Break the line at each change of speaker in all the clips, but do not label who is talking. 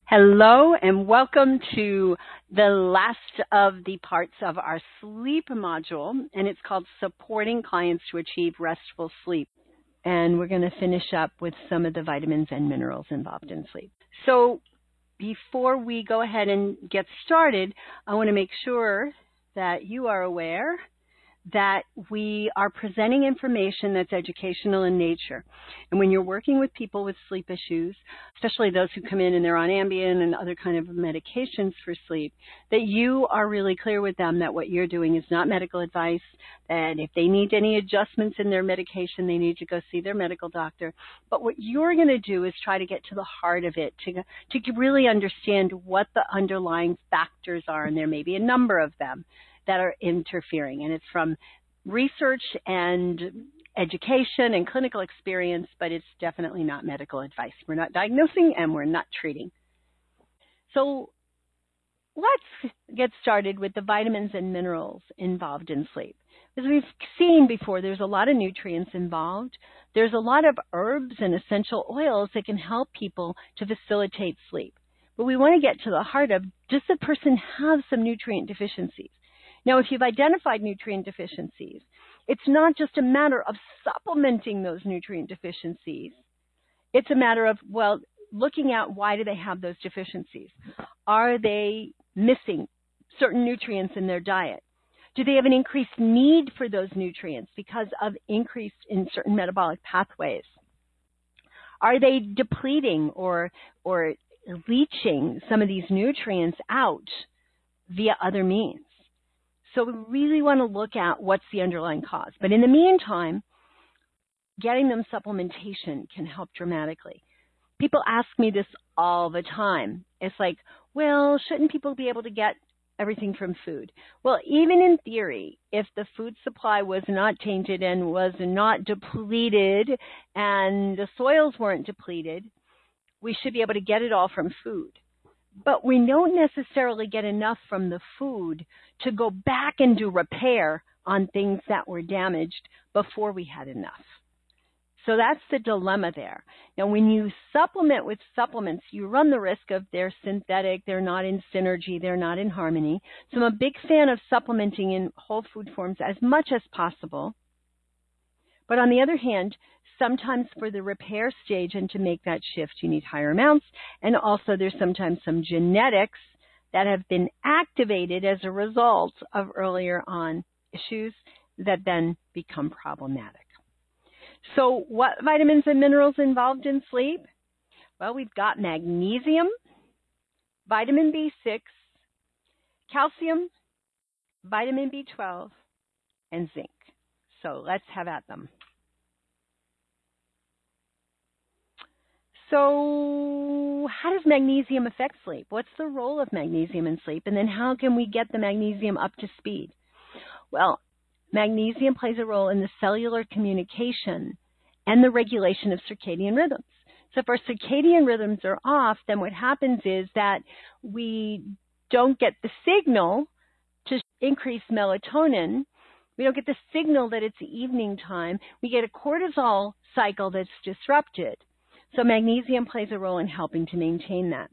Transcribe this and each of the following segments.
Hello and welcome to the last of the parts of our sleep module, and it's called Supporting Clients to Achieve Restful Sleep. And we're going to finish up with some of the vitamins and minerals involved in sleep. So before we go ahead and get started, I want to make sure that you are aware that we are presenting information that's educational in nature. And when you're working with people with sleep issues, especially those who come in and they're on Ambien and other kind of medications for sleep, that you are really clear with them that what you're doing is not medical advice, that if they need any adjustments in their medication, they need to go see their medical doctor. But what you're going to do is try to get to the heart of it, to really understand what the underlying factors are, and there may be a number of them that are interfering. And it's from research and education and clinical experience, but it's definitely not medical advice. We're not diagnosing and we're not treating. So let's get started with the vitamins and minerals involved in sleep. As we've seen before, there's a lot of nutrients involved. There's a lot of herbs and essential oils that can help people to facilitate sleep. But we want to get to the heart of, does the person have some nutrient deficiencies? Now, if you've identified nutrient deficiencies, it's not just a matter of supplementing those nutrient deficiencies. It's a matter of, well, looking at why do they have those deficiencies? Are they missing certain nutrients in their diet? Do they have an increased need for those nutrients because of increase in certain metabolic pathways? Are they depleting or leaching some of these nutrients out via other means? So we really want to look at what's the underlying cause. But in the meantime, getting them supplementation can help dramatically. People ask me this all the time. It's like, well, shouldn't people be able to get everything from food? Well, even in theory, if the food supply was not tainted and was not depleted and the soils weren't depleted, we should be able to get it all from food. But we don't necessarily get enough from the food to go back and do repair on things that were damaged before we had enough. So that's the dilemma there. Now, when you supplement with supplements, you run the risk of they're synthetic, they're not in synergy, they're not in harmony. So I'm a big fan of supplementing in whole food forms as much as possible. But on the other hand, sometimes for the repair stage and to make that shift, you need higher amounts. And also there's sometimes some genetics that have been activated as a result of earlier on issues that then become problematic. So what vitamins and minerals involved in sleep? Well, we've got magnesium, vitamin B6, calcium, vitamin B12, and zinc. So let's have at them. So how does magnesium affect sleep? What's the role of magnesium in sleep? And then how can we get the magnesium up to speed? Well, magnesium plays a role in the cellular communication and the regulation of circadian rhythms. So if our circadian rhythms are off, then what happens is that we don't get the signal to increase melatonin. We don't get the signal that it's evening time. We get a cortisol cycle that's disrupted. So magnesium plays a role in helping to maintain that.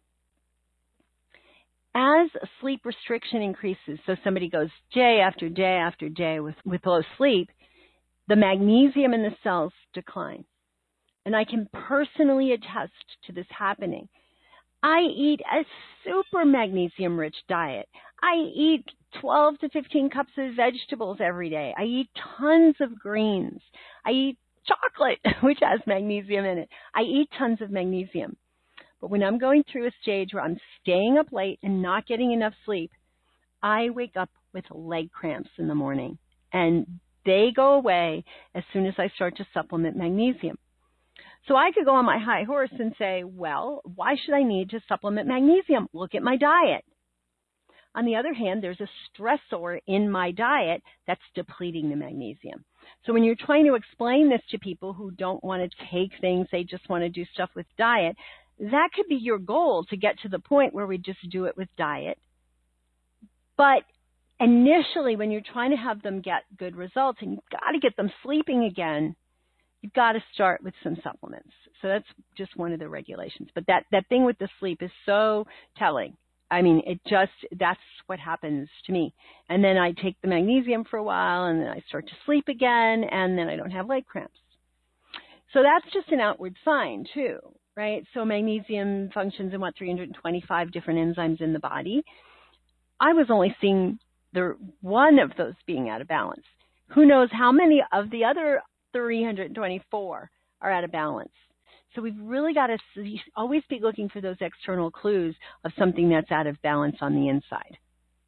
As sleep restriction increases, so somebody goes day after day after day with low sleep, the magnesium in the cells decline. And I can personally attest to this happening. I eat a super magnesium-rich diet. I eat 12 to 15 cups of vegetables every day. I eat tons of greens. I eat chocolate, which has magnesium in it. I eat tons of magnesium. But when I'm going through a stage where I'm staying up late and not getting enough sleep, I wake up with leg cramps in the morning. And they go away as soon as I start to supplement magnesium. So I could go on my high horse and say, well, why should I need to supplement magnesium? Look at my diet. On the other hand, there's a stressor in my diet that's depleting the magnesium. So when you're trying to explain this to people who don't want to take things, they just want to do stuff with diet, that could be your goal, to get to the point where we just do it with diet. But initially, when you're trying to have them get good results and you've got to get them sleeping again, you've got to start with some supplements. So that's just one of the regulations. But that thing with the sleep is so telling. I mean, that's what happens to me. And then I take the magnesium for a while, and then I start to sleep again, and then I don't have leg cramps. So that's just an outward sign too, right? So magnesium functions in 325 different enzymes in the body. I was only seeing one of those being out of balance. Who knows how many of the other 324 are out of balance? So we've really got to always be looking for those external clues of something that's out of balance on the inside.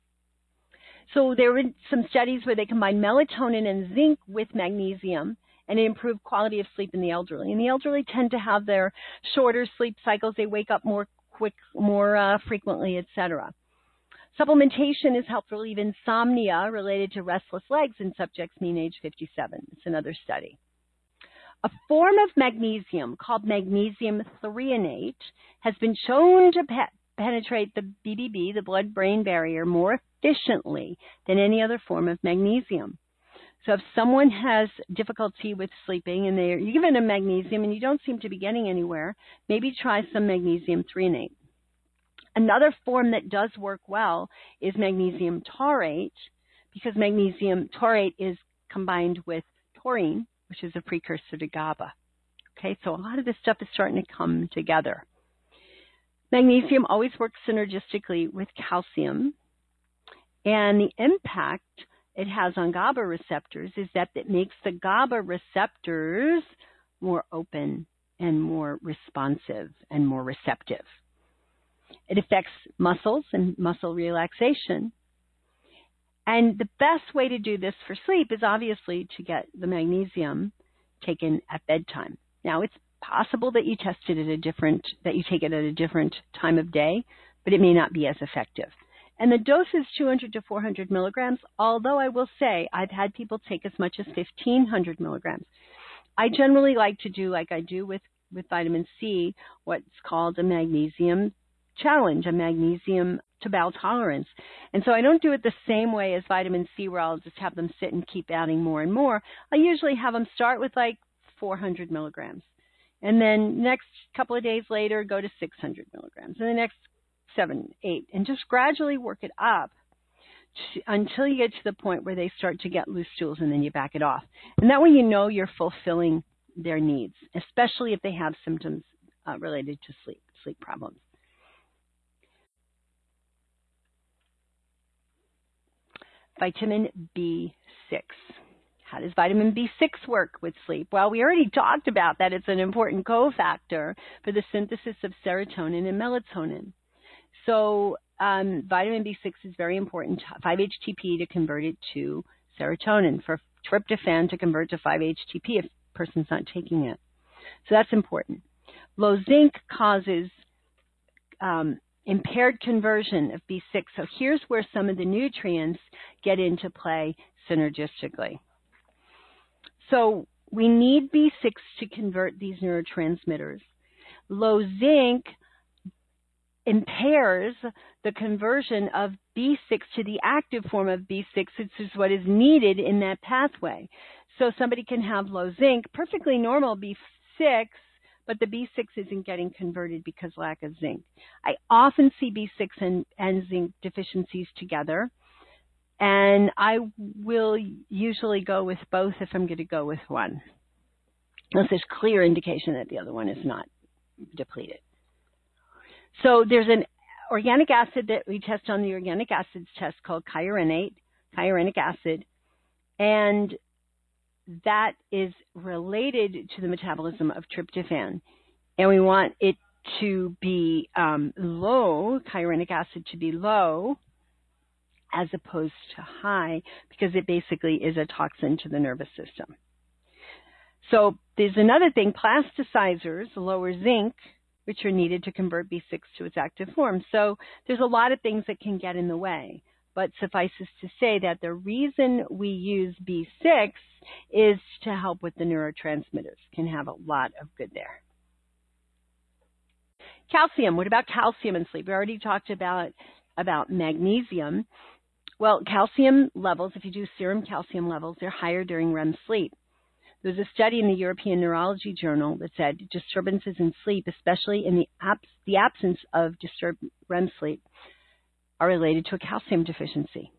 So there were some studies where they combined melatonin and zinc with magnesium, and it improved quality of sleep in the elderly. And the elderly tend to have their shorter sleep cycles. They wake up more frequently, etc. Supplementation has helped relieve insomnia related to restless legs in subjects mean age 57. It's another study. A form of magnesium called magnesium threonate has been shown to penetrate the BBB, the blood-brain barrier, more efficiently than any other form of magnesium. So if someone has difficulty with sleeping and you're given a magnesium and you don't seem to be getting anywhere, maybe try some magnesium threonate. Another form that does work well is magnesium taurate, because magnesium taurate is combined with taurine, which is a precursor to GABA. Okay, so a lot of this stuff is starting to come together. Magnesium always works synergistically with calcium, and the impact it has on GABA receptors is that it makes the GABA receptors more open and more responsive and more receptive. It affects muscles and muscle relaxation. And the best way to do this for sleep is obviously to get the magnesium taken at bedtime. Now, it's possible that you take it at a different time of day, but it may not be as effective. And the dose is 200 to 400 milligrams, although I will say I've had people take as much as 1,500 milligrams. I generally like to do, like I do with vitamin C, what's called a magnesium challenge, a magnesium to bowel tolerance. And so I don't do it the same way as vitamin C, where I'll just have them sit and keep adding more and more. I usually have them start with like 400 milligrams. And then next couple of days later, go to 600 milligrams. And the next 7, 8, and just gradually work it up until you get to the point where they start to get loose stools, and then you back it off. And that way you know you're fulfilling their needs, especially if they have symptoms related to sleep problems. Vitamin B6. How does vitamin B6 work with sleep? Well, we already talked about that. It's an important cofactor for the synthesis of serotonin and melatonin. So vitamin B6 is very important. 5-HTP to convert it to serotonin, for tryptophan to convert to 5-HTP if a person's not taking it. So that's important. Low zinc causes impaired conversion of B6. So here's where some of the nutrients get into play synergistically. So we need B6 to convert these neurotransmitters. Low zinc impairs the conversion of B6 to the active form of B6, which is what is needed in that pathway. So somebody can have low zinc, perfectly normal B6, but the B6 isn't getting converted because lack of zinc. I often see B6 and zinc deficiencies together, and I will usually go with both if I'm going to go with one, unless there's clear indication that the other one is not depleted. So there's an organic acid that we test on the organic acids test called kyarenic acid, and that is related to the metabolism of tryptophan. And we want it to be low, kyarenic acid to be low, as opposed to high, because it basically is a toxin to the nervous system. So there's another thing, plasticizers lower zinc, which are needed to convert B6 to its active form. So there's a lot of things that can get in the way. But suffices to say that the reason we use B6 is to help with the neurotransmitters. Can have a lot of good there. Calcium. What about calcium in sleep? We already talked about magnesium. Well, calcium levels, if you do serum calcium levels, they're higher during REM sleep. There was a study in the European Neurology Journal that said disturbances in sleep, especially in the absence of disturbed REM sleep, are related to a calcium deficiency.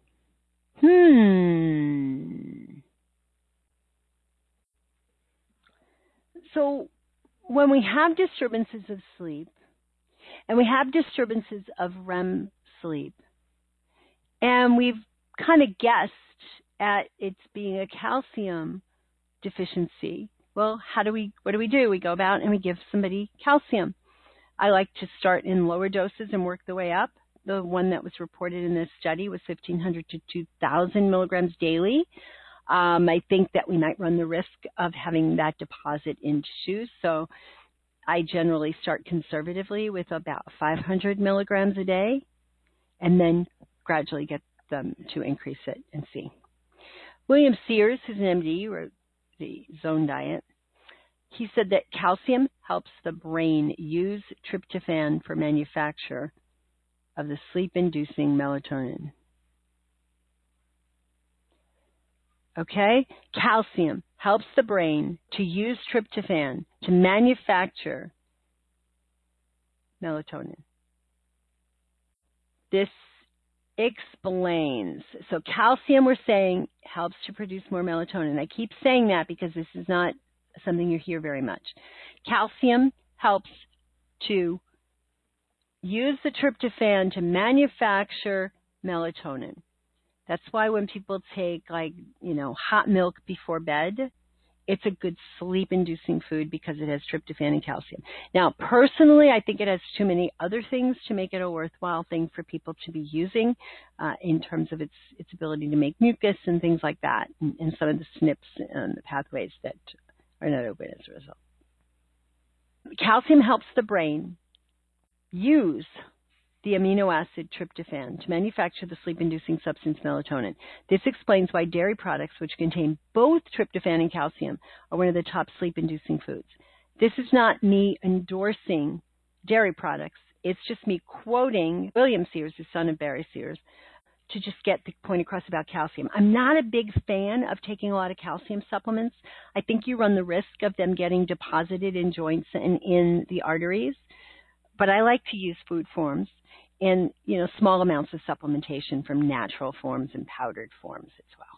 So when we have disturbances of sleep and we have disturbances of REM sleep, and we've kind of guessed at its being a calcium deficiency, well, what do we do? We go about and we give somebody calcium. I like to start in lower doses and work the way up. The one that was reported in this study was 1,500 to 2,000 milligrams daily. I think that we might run the risk of having that deposit in tissues. So I generally start conservatively with about 500 milligrams a day and then gradually get them to increase it and see. William Sears, who's an MD, wrote the Zone Diet. He said that calcium helps the brain use tryptophan for manufacture of the sleep-inducing melatonin. Okay? Calcium helps the brain to use tryptophan to manufacture melatonin. This explains. So calcium, we're saying, helps to produce more melatonin. I keep saying that because this is not something you hear very much. Calcium helps to use the tryptophan to manufacture melatonin. That's why when people take hot milk before bed, it's a good sleep-inducing food because it has tryptophan and calcium. Now, personally, I think it has too many other things to make it a worthwhile thing for people to be using in terms of its ability to make mucus and things like that, and some of the SNPs and the pathways that are not open as a result. Calcium helps the brain use the amino acid tryptophan to manufacture the sleep-inducing substance melatonin. This explains why dairy products, which contain both tryptophan and calcium, are one of the top sleep-inducing foods. This is not me endorsing dairy products. It's just me quoting William Sears, the son of Barry Sears, to just get the point across about calcium. I'm not a big fan of taking a lot of calcium supplements. I think you run the risk of them getting deposited in joints and in the arteries. But I like to use food forms and, small amounts of supplementation from natural forms and powdered forms as well.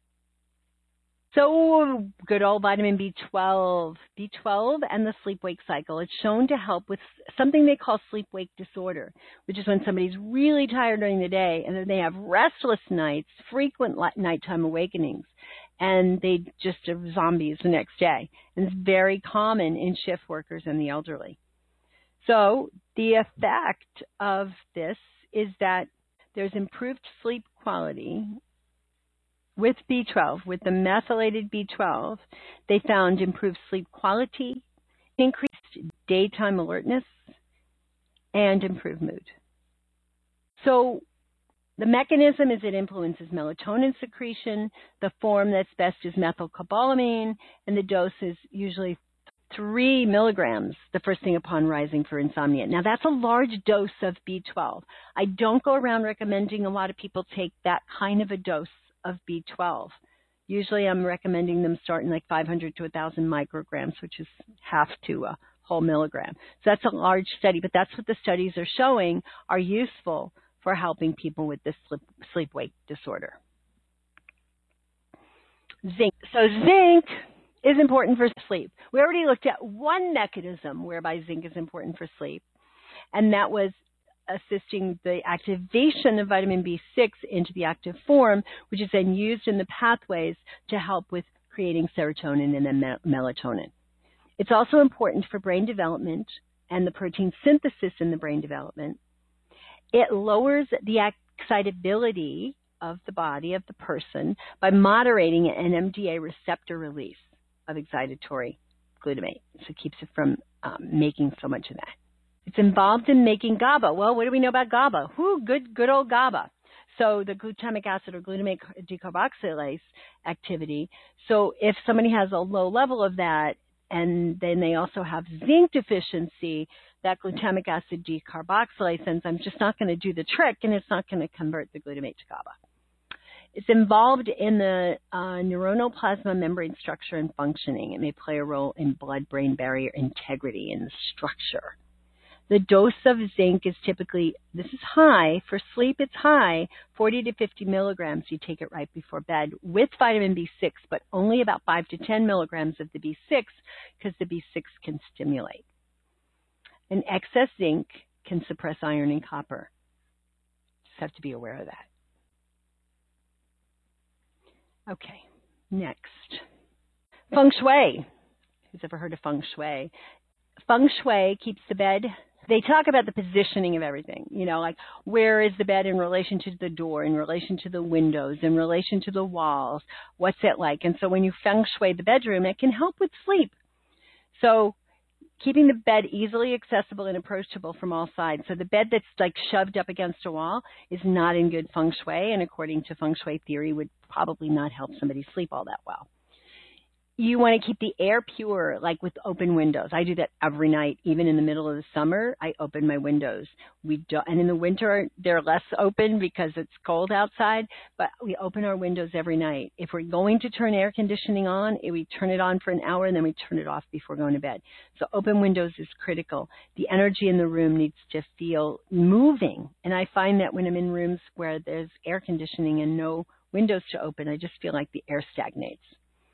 So good old vitamin B12. B12 and the sleep-wake cycle. It's shown to help with something they call sleep-wake disorder, which is when somebody's really tired during the day and then they have restless nights, frequent nighttime awakenings, and they just are zombies the next day. And it's very common in shift workers and the elderly. So the effect of this is that there's improved sleep quality with B12, with the methylated B12. They found improved sleep quality, increased daytime alertness, and improved mood. So the mechanism is it influences melatonin secretion. The form that's best is methylcobalamin, and the dose is usually 3 milligrams the first thing upon rising for insomnia. Now, that's a large dose of B12. I don't go around recommending a lot of people take that kind of a dose of B12. Usually I'm recommending them starting like 500 to 1,000 micrograms, which is half to a whole milligram. So that's a large study, but that's what the studies are showing are useful for helping people with this sleep-wake disorder. Zinc. So zinc is important for sleep. We already looked at one mechanism whereby zinc is important for sleep, and that was assisting the activation of vitamin B6 into the active form, which is then used in the pathways to help with creating serotonin and then melatonin. It's also important for brain development and the protein synthesis in the brain development. It lowers the excitability of the body of the person by moderating an NMDA receptor release of excitatory glutamate. So it keeps it from making so much of that. It's involved in making GABA. Well, what do we know about GABA? Good old GABA. So the glutamic acid or glutamate decarboxylase activity. So if somebody has a low level of that and then they also have zinc deficiency, that glutamic acid decarboxylase enzyme is just not going to do the trick and it's not going to convert the glutamate to GABA. It's involved in the neuronal plasma membrane structure and functioning. It may play a role in blood-brain barrier integrity and the structure. The dose of zinc is typically, this is high, for sleep it's high, 40 to 50 milligrams. You take it right before bed with vitamin B6, but only about 5 to 10 milligrams of the B6 because the B6 can stimulate. And excess zinc can suppress iron and copper. Just have to be aware of that. Okay, next. Feng Shui. Who's ever heard of Feng Shui? Feng Shui keeps the bed. They talk about the positioning of everything, you know, like where is the bed in relation to the door, in relation to the windows, in relation to the walls, what's it like? And so when you Feng Shui the bedroom, it can help with sleep. So keeping the bed easily accessible and approachable from all sides. So the bed that's like shoved up against a wall is not in good Feng Shui, and according to Feng Shui theory would probably not help somebody sleep all that well. You want to keep the air pure, like with open windows. I do that every night. Even in the middle of the summer, I open my windows. And in the winter, they're less open because it's cold outside, but we open our windows every night. If we're going to turn air conditioning on, we turn it on for an hour and then we turn it off before going to bed. So open windows is critical. The energy in the room needs to feel moving. And I find that when I'm in rooms where there's air conditioning and no windows to open, I just feel like the air stagnates.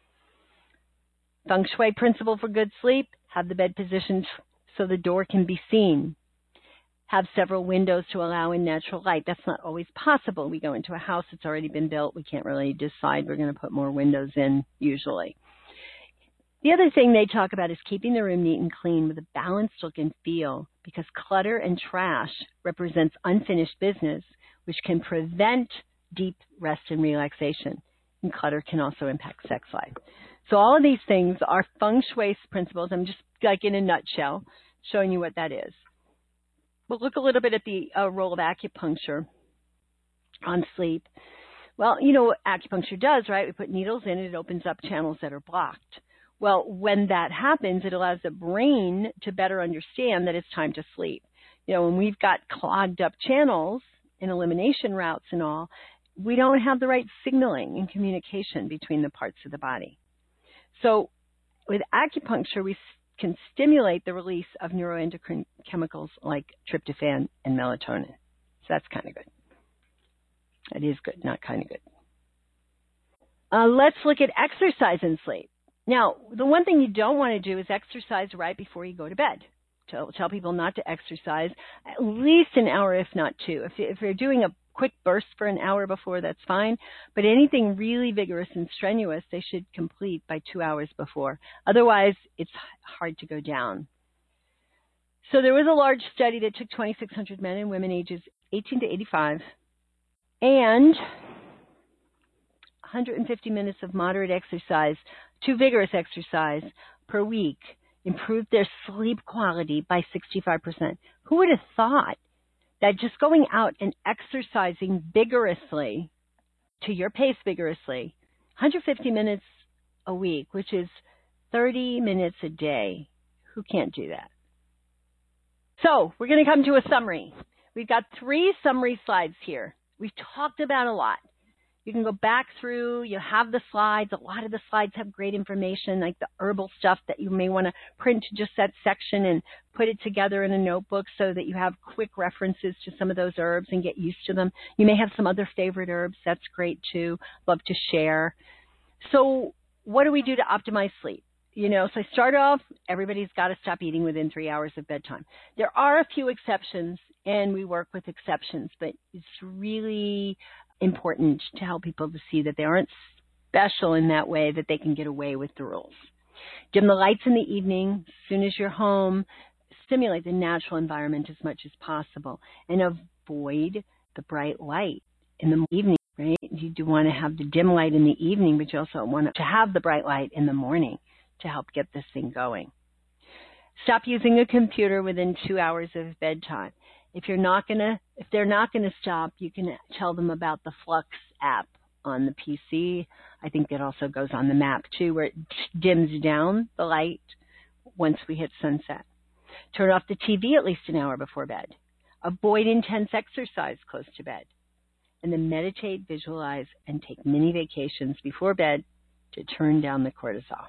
Feng Shui principle for good sleep, have the bed positioned so the door can be seen. Have several windows to allow in natural light. That's not always possible. We go into a house that's already been built. We can't really decide we're going to put more windows in usually. The other thing they talk about is keeping the room neat and clean with a balanced look and feel, because clutter and trash represents unfinished business, which can prevent deep rest and relaxation. And clutter can also impact sex life. So all of these things are Feng Shui principles. I'm just like in a nutshell showing you what that is. We'll look a little bit at the role of acupuncture on sleep. Well, you know what acupuncture does, right? We put needles in it opens up channels that are blocked. Well, when that happens, it allows the brain to better understand that it's time to sleep. You know, when we've got clogged up channels and elimination routes and all, we don't have the right signaling and communication between the parts of the body. So with acupuncture, we can stimulate the release of neuroendocrine chemicals like tryptophan and melatonin. So that's kind of good. That is good, not kind of good. Let's look at exercise and sleep. Now, the one thing you don't want to do is exercise right before you go to bed. Tell people not to exercise at least an hour, if not two. If you're doing a quick burst for an hour before, that's fine. But anything really vigorous and strenuous, they should complete by 2 hours before. Otherwise, it's hard to go down. So there was a large study that took 2,600 men and women ages 18 to 85 and 150 minutes of moderate exercise to vigorous exercise per week improved their sleep quality by 65%. Who would have thought that just going out and exercising vigorously, to your pace vigorously, 150 minutes a week, which is 30 minutes a day, who can't do that? So we're going to come to a summary. We've got 3 summary slides here. We've talked about a lot. You can go back through, you have the slides. A lot of the slides have great information, like the herbal stuff that you may want to print just that section and put it together in a notebook so that you have quick references to some of those herbs and get used to them. You may have some other favorite herbs. That's great too. Love to share. So what do we do to optimize sleep? You know, so I start off, everybody's got to stop eating within 3 hours of bedtime. There are a few exceptions, and we work with exceptions, but it's really important to help people to see that they aren't special in that way, that they can get away with the rules. Dim the lights in the evening as soon as you're home. Stimulate the natural environment as much as possible, and avoid the bright light in the evening, right? You do want to have the dim light in the evening, but you also want to have the bright light in the morning to help get this thing going. Stop using a computer within 2 hours of bedtime. If they're not going to stop, you can tell them about the Flux app on the PC. I think that also goes on the Mac too, where it dims down the light once we hit sunset. Turn off the TV at least an hour before bed. Avoid intense exercise close to bed. and then meditate, visualize, and take mini vacations before bed to turn down the cortisol.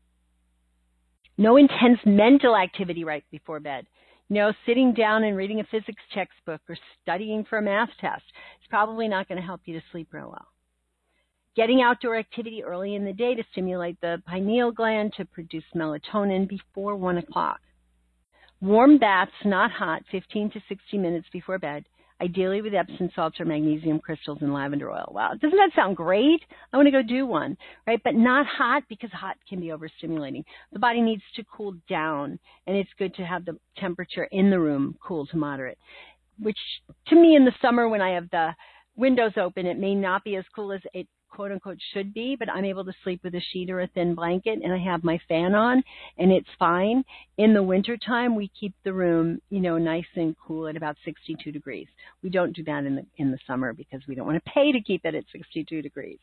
No intense mental activity right before bed. Sitting down and reading a physics textbook or studying for a math test is probably not going to help you to sleep real well. Getting outdoor activity early in the day to stimulate the pineal gland to produce melatonin before 1 o'clock. Warm baths, not hot, 15 to 60 minutes before bed, ideally with Epsom salts or magnesium crystals and lavender oil. Wow, doesn't that sound great? I want to go do one, right? But not hot, because hot can be overstimulating. The body needs to cool down, and it's good to have the temperature in the room cool to moderate, which to me in the summer when I have the windows open, it may not be as cool as it quote unquote should be, but I'm able to sleep with a sheet or a thin blanket, and I have my fan on, and it's fine. In the wintertime, we keep the room, nice and cool at about 62 degrees. We don't do that in the summer because we don't want to pay to keep it at 62 degrees.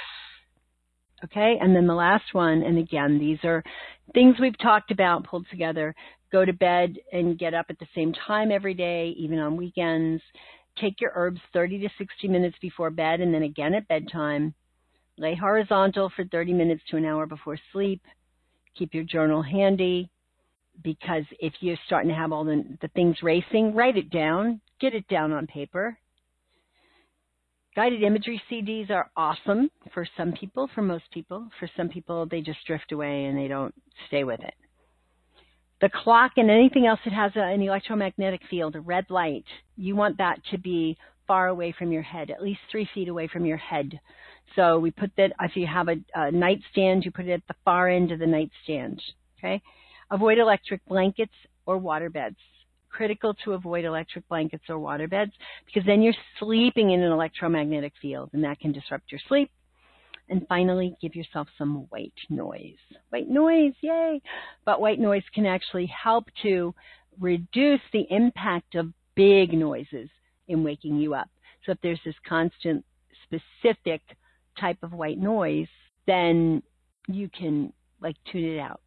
Okay, and then the last one, and again, these are things we've talked about pulled together. Go to bed and get up at the same time every day, even on weekends. Take your herbs 30 to 60 minutes before bed and then again at bedtime. Lay horizontal for 30 minutes to an hour before sleep. Keep your journal handy, because if you're starting to have all the things racing, write it down. Get it down on paper. Guided imagery CDs are awesome for some people, for most people. For some people, they just drift away and they don't stay with it. The clock and anything else that has an electromagnetic field, a red light, you want that to be far away from your head, at least 3 feet away from your head. So we put that, if you have a nightstand, you put it at the far end of the nightstand, okay? Avoid electric blankets or water beds. Critical to avoid electric blankets or water beds, because then you're sleeping in an electromagnetic field, and that can disrupt your sleep. And finally, give yourself some white noise. White noise, yay! But white noise can actually help to reduce the impact of big noises in waking you up. So if there's this constant, specific type of white noise, then you can tune it out.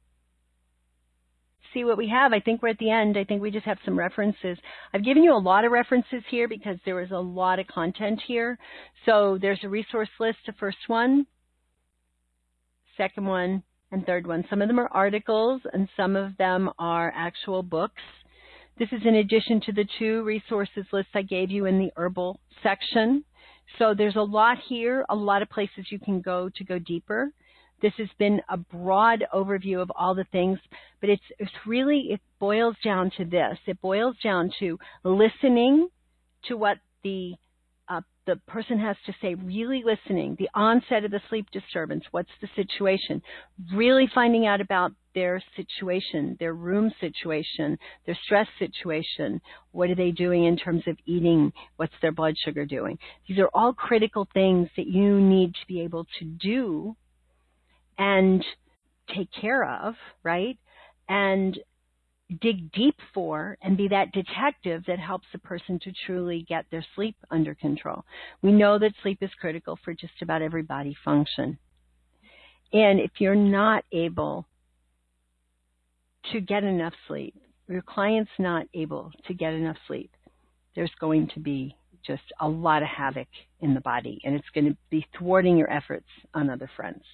See what we have. I think we're at the end. I think we just have some references. I've given you a lot of references here because there was a lot of content here. So there's a resource list, the first one, second one, and third one. Some of them are articles and some of them are actual books. This is in addition to the 2 resources lists I gave you in the herbal section. So there's a lot here, a lot of places you can go to go deeper. This has been a broad overview of all the things, but it boils down to this. It boils down to listening to what the person has to say, really listening, the onset of the sleep disturbance, what's the situation, really finding out about their situation, their room situation, their stress situation, what are they doing in terms of eating, what's their blood sugar doing. These are all critical things that you need to be able to do and take care of, right? And dig deep for and be that detective that helps a person to truly get their sleep under control. We know that sleep is critical for just about every body function. And if you're not able to get enough sleep, your client's not able to get enough sleep, there's going to be just a lot of havoc in the body, and it's going to be thwarting your efforts on other fronts.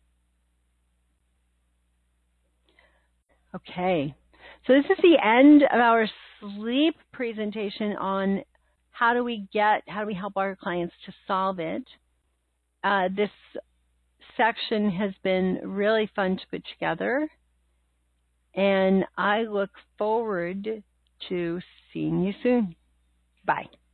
Okay, so this is the end of our sleep presentation on how do we help our clients to solve it. This section has been really fun to put together, and I look forward to seeing you soon. Bye.